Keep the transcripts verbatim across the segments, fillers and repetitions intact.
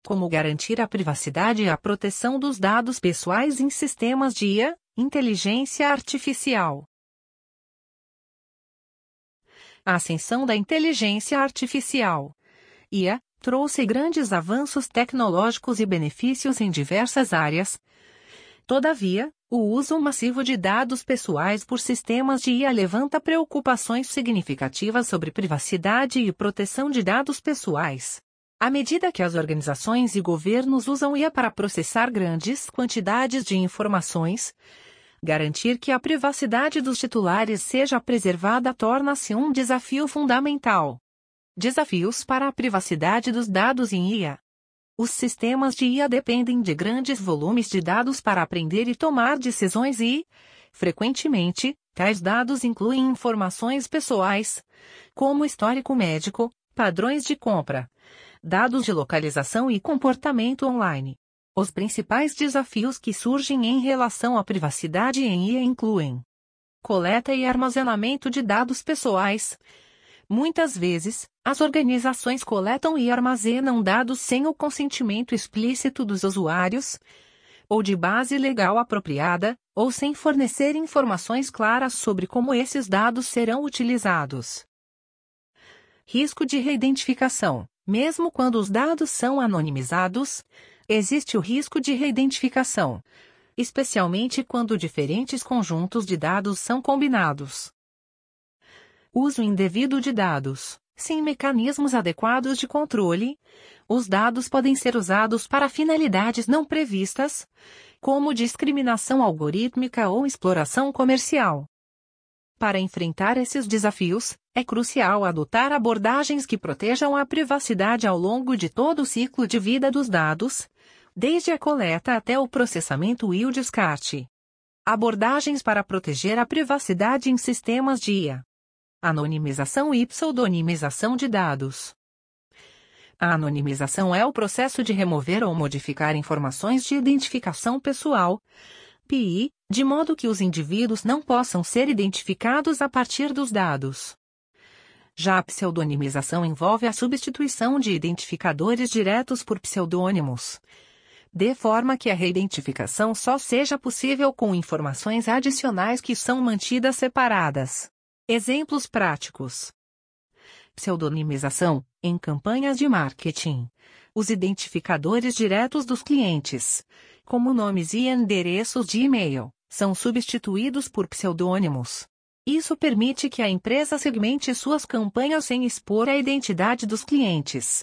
como garantir a privacidade e a proteção dos dados pessoais em sistemas de I A, inteligência artificial. A ascensão da inteligência artificial, I A, trouxe grandes avanços tecnológicos e benefícios em diversas áreas. Todavia, o uso massivo de dados pessoais por sistemas de I A levanta preocupações significativas sobre privacidade e proteção de dados pessoais. À medida que as organizações e governos usam I A para processar grandes quantidades de informações, garantir que a privacidade dos titulares seja preservada torna-se um desafio fundamental. Desafios para a privacidade dos dados em I A. Os sistemas de I A dependem de grandes volumes de dados para aprender e tomar decisões e, frequentemente, tais dados incluem informações pessoais, como histórico médico, padrões de compra, dados de localização e comportamento online. Os principais desafios que surgem em relação à privacidade em I A incluem coleta e armazenamento de dados pessoais. Muitas vezes, as organizações coletam e armazenam dados sem o consentimento explícito dos usuários, ou de base legal apropriada, ou sem fornecer informações claras sobre como esses dados serão utilizados. Risco de reidentificação. Mesmo quando os dados são anonimizados, existe o risco de reidentificação, especialmente quando diferentes conjuntos de dados são combinados. Uso indevido de dados. Sem mecanismos adequados de controle, os dados podem ser usados para finalidades não previstas, como discriminação algorítmica ou exploração comercial. Para enfrentar esses desafios, é crucial adotar abordagens que protejam a privacidade ao longo de todo o ciclo de vida dos dados, desde a coleta até o processamento e o descarte. Abordagens para proteger a privacidade em sistemas de I A. Anonimização e pseudonimização de dados. A anonimização é o processo de remover ou modificar informações de identificação pessoal, P I, de modo que os indivíduos não possam ser identificados a partir dos dados. Já a pseudonimização envolve a substituição de identificadores diretos por pseudônimos, de forma que a reidentificação só seja possível com informações adicionais que são mantidas separadas. Exemplos práticos. Pseudonimização, em campanhas de marketing. Os identificadores diretos dos clientes, como nomes e endereços de e-mail, são substituídos por pseudônimos. Isso permite que a empresa segmente suas campanhas sem expor a identidade dos clientes.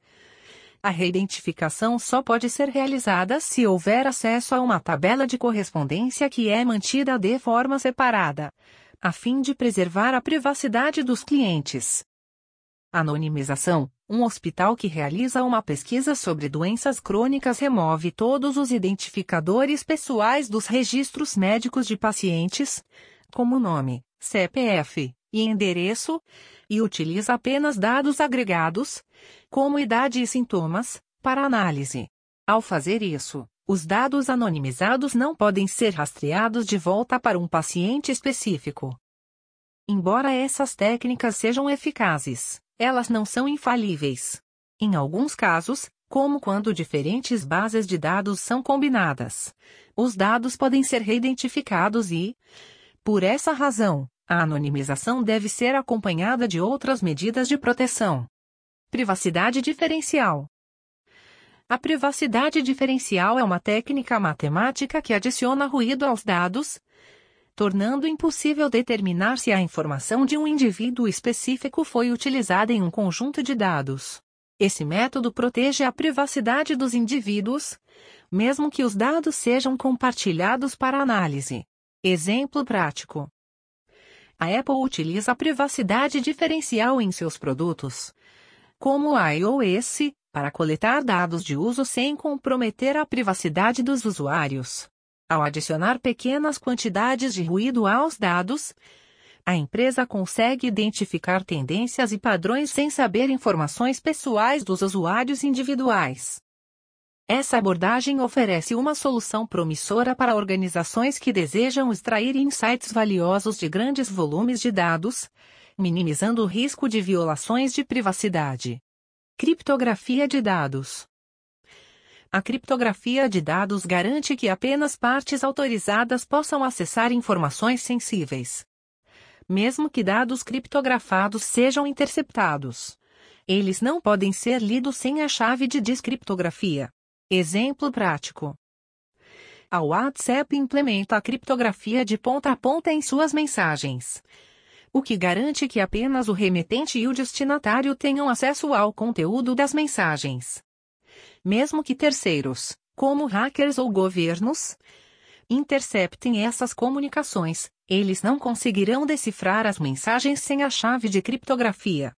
A reidentificação só pode ser realizada se houver acesso a uma tabela de correspondência que é mantida de forma separada, a fim de preservar a privacidade dos clientes. Anonimização. Um hospital que realiza uma pesquisa sobre doenças crônicas remove todos os identificadores pessoais dos registros médicos de pacientes, como nome, C P F e endereço, e utiliza apenas dados agregados, como idade e sintomas, para análise. Ao fazer isso, os dados anonimizados não podem ser rastreados de volta para um paciente específico. Embora essas técnicas sejam eficazes, elas não são infalíveis. Em alguns casos, como quando diferentes bases de dados são combinadas, os dados podem ser reidentificados e, por essa razão, a anonimização deve ser acompanhada de outras medidas de proteção. Privacidade diferencial. A privacidade diferencial é uma técnica matemática que adiciona ruído aos dados, tornando impossível determinar se a informação de um indivíduo específico foi utilizada em um conjunto de dados. Esse método protege a privacidade dos indivíduos, mesmo que os dados sejam compartilhados para análise. Exemplo prático. A Apple utiliza a privacidade diferencial em seus produtos, como o iOS, para coletar dados de uso sem comprometer a privacidade dos usuários. Ao adicionar pequenas quantidades de ruído aos dados, a empresa consegue identificar tendências e padrões sem saber informações pessoais dos usuários individuais. Essa abordagem oferece uma solução promissora para organizações que desejam extrair insights valiosos de grandes volumes de dados, minimizando o risco de violações de privacidade. Criptografia de dados. A criptografia de dados garante que apenas partes autorizadas possam acessar informações sensíveis. Mesmo que dados criptografados sejam interceptados, eles não podem ser lidos sem a chave de descriptografia. Exemplo prático. A WhatsApp implementa a criptografia de ponta a ponta em suas mensagens, o que garante que apenas o remetente e o destinatário tenham acesso ao conteúdo das mensagens. Mesmo que terceiros, como hackers ou governos, interceptem essas comunicações, eles não conseguirão decifrar as mensagens sem a chave de criptografia.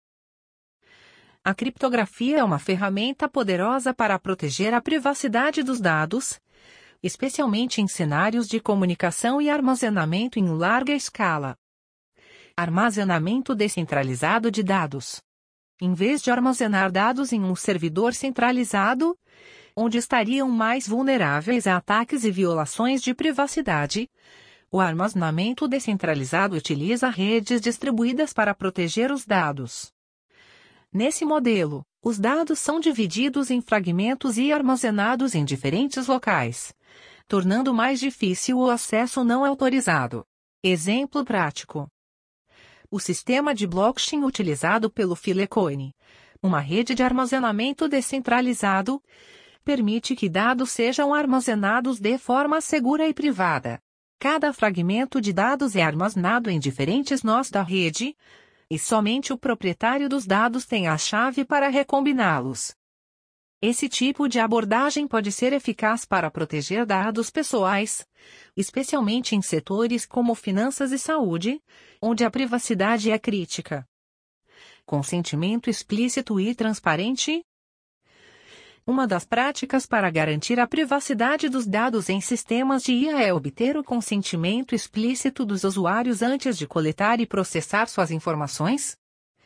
A criptografia é uma ferramenta poderosa para proteger a privacidade dos dados, especialmente em cenários de comunicação e armazenamento em larga escala. Armazenamento descentralizado de dados. Em vez de armazenar dados em um servidor centralizado, onde estariam mais vulneráveis a ataques e violações de privacidade, o armazenamento descentralizado utiliza redes distribuídas para proteger os dados. Nesse modelo, os dados são divididos em fragmentos e armazenados em diferentes locais, tornando mais difícil o acesso não autorizado. Exemplo prático. O sistema de blockchain utilizado pelo Filecoin, uma rede de armazenamento descentralizado, permite que dados sejam armazenados de forma segura e privada. Cada fragmento de dados é armazenado em diferentes nós da rede, e somente o proprietário dos dados tem a chave para recombiná-los. Esse tipo de abordagem pode ser eficaz para proteger dados pessoais, especialmente em setores como finanças e saúde, onde a privacidade é crítica. Consentimento explícito e transparente. Uma das práticas para garantir a privacidade dos dados em sistemas de I A é obter o consentimento explícito dos usuários antes de coletar e processar suas informações.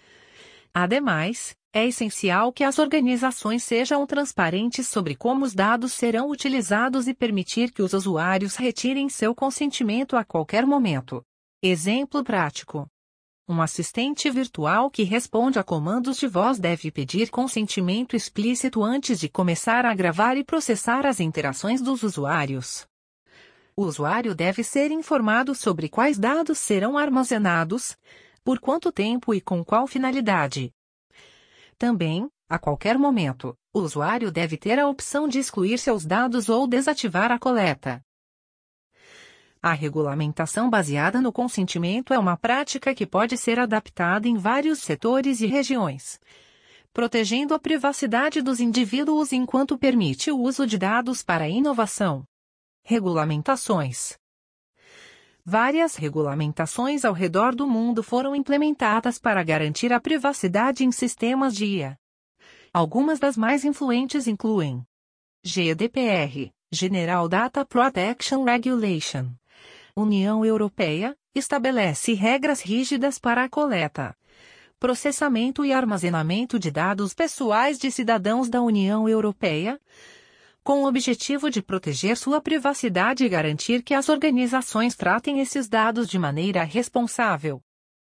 Ademais, é essencial que as organizações sejam transparentes sobre como os dados serão utilizados e permitir que os usuários retirem seu consentimento a qualquer momento. Exemplo prático. Um assistente virtual que responde a comandos de voz deve pedir consentimento explícito antes de começar a gravar e processar as interações dos usuários. O usuário deve ser informado sobre quais dados serão armazenados, por quanto tempo e com qual finalidade. Também, a qualquer momento, o usuário deve ter a opção de excluir seus dados ou desativar a coleta. A regulamentação baseada no consentimento é uma prática que pode ser adaptada em vários setores e regiões, protegendo a privacidade dos indivíduos enquanto permite o uso de dados para a inovação. Regulamentações. Várias regulamentações ao redor do mundo foram implementadas para garantir a privacidade em sistemas de I A. Algumas das mais influentes incluem G D P R, General Data Protection Regulation. União Europeia, estabelece regras rígidas para a coleta, processamento e armazenamento de dados pessoais de cidadãos da União Europeia, com o objetivo de proteger sua privacidade e garantir que as organizações tratem esses dados de maneira responsável.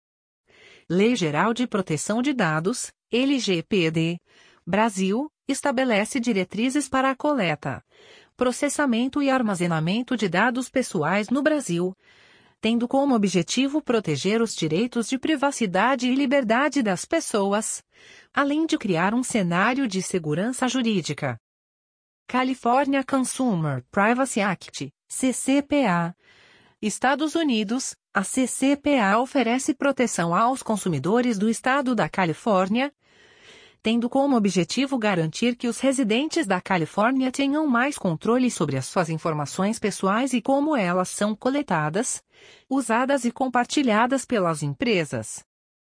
Lei Geral de Proteção de Dados, L G P D, Brasil, estabelece diretrizes para a coleta, processamento e armazenamento de dados pessoais no Brasil, tendo como objetivo proteger os direitos de privacidade e liberdade das pessoas, além de criar um cenário de segurança jurídica. California Consumer Privacy Act, C C P A. Estados Unidos, a C C P A oferece proteção aos consumidores do estado da Califórnia, tendo como objetivo garantir que os residentes da Califórnia tenham mais controle sobre as suas informações pessoais e como elas são coletadas, usadas e compartilhadas pelas empresas.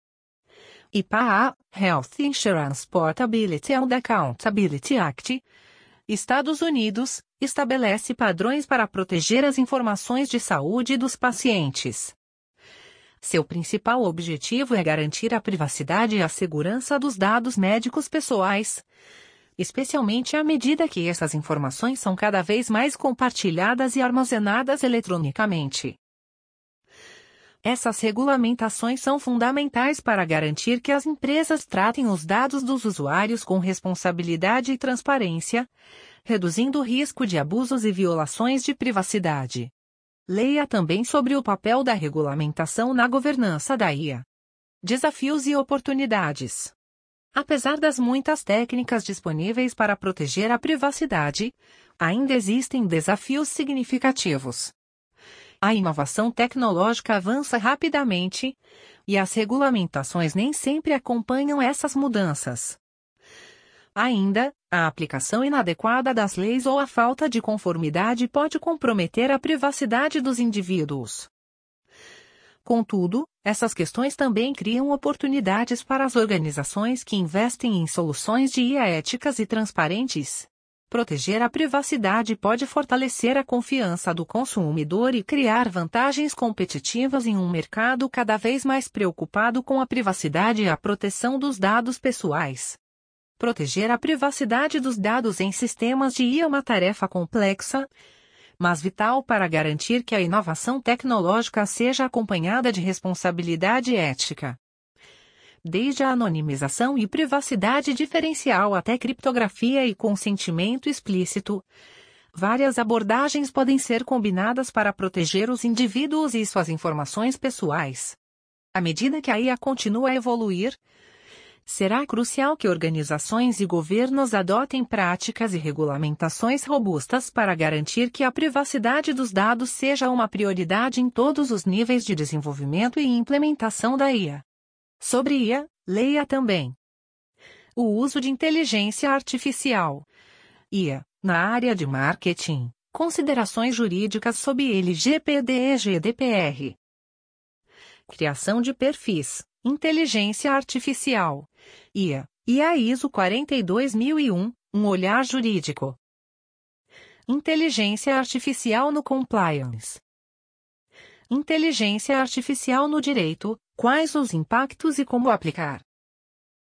I P A A, Health Insurance Portability and Accountability Act, Estados Unidos, estabelece padrões para proteger as informações de saúde dos pacientes. Seu principal objetivo é garantir a privacidade e a segurança dos dados médicos pessoais, especialmente à medida que essas informações são cada vez mais compartilhadas e armazenadas eletronicamente. Essas regulamentações são fundamentais para garantir que as empresas tratem os dados dos usuários com responsabilidade e transparência, reduzindo o risco de abusos e violações de privacidade. Leia também sobre o papel da regulamentação na governança da I A. Desafios e oportunidades. Apesar das muitas técnicas disponíveis para proteger a privacidade, ainda existem desafios significativos. A inovação tecnológica avança rapidamente, e as regulamentações nem sempre acompanham essas mudanças. Ainda, a aplicação inadequada das leis ou a falta de conformidade pode comprometer a privacidade dos indivíduos. Contudo, essas questões também criam oportunidades para as organizações que investem em soluções de I A éticas e transparentes. Proteger a privacidade pode fortalecer a confiança do consumidor e criar vantagens competitivas em um mercado cada vez mais preocupado com a privacidade e a proteção dos dados pessoais. Proteger a privacidade dos dados em sistemas de I A é uma tarefa complexa, mas vital para garantir que a inovação tecnológica seja acompanhada de responsabilidade ética. Desde a anonimização e privacidade diferencial até criptografia e consentimento explícito, várias abordagens podem ser combinadas para proteger os indivíduos e suas informações pessoais. À medida que a I A continua a evoluir, será crucial que organizações e governos adotem práticas e regulamentações robustas para garantir que a privacidade dos dados seja uma prioridade em todos os níveis de desenvolvimento e implementação da I A. Sobre I A, leia também. O uso de inteligência artificial. I A, na área de marketing. Considerações jurídicas sob L G P D e G D P R. Criação de perfis. Inteligência artificial. I A. I A I S O quarenta e dois mil e um, um olhar jurídico. Inteligência artificial no compliance. Inteligência artificial no direito, quais os impactos e como aplicar.